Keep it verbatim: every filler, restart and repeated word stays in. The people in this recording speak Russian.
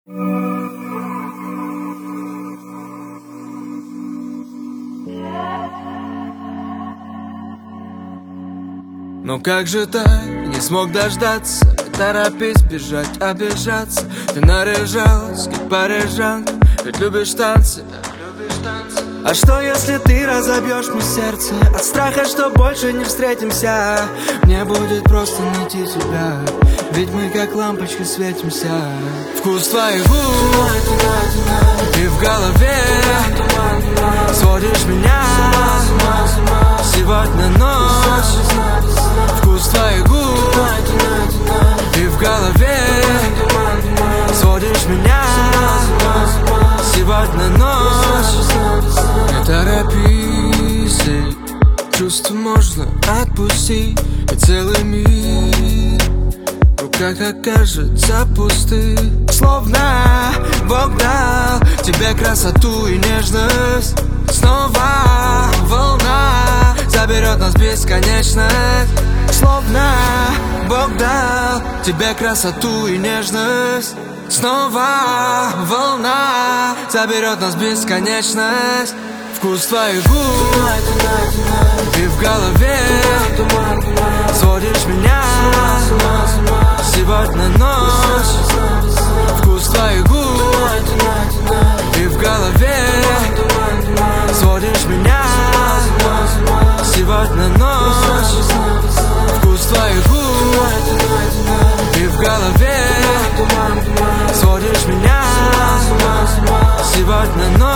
Но как же так, не смог дождаться? Не торопись бежать, обижаться. Ты наряжалась, как парижанка, ведь любишь танцы. А что если ты разобьешь мне сердце от страха, что больше не встретимся? Мне будет просто найти тебя, ведь мы как лампочка светимся. Вкус твоих губ и в голове сводишь меня сегодня ночь. Вкус твоих губ и в голове сводишь меня сегодня ночь. Не торопись, чувства можно отпустить, и целый мир в руках окажется пустых. Словно Бог дал тебе красоту и нежность. Снова волна заберет нас в бесконечность. Словно Бог дал тебе красоту и нежность. Снова волна заберет нас в бесконечность. Вкус твоих губ и в голове сводишь меня сегодня ночь. Вкус твоих губ и в голове сводишь меня сегодня ночь. Вкус твоих губ и в голове сводишь меня сегодня ночь.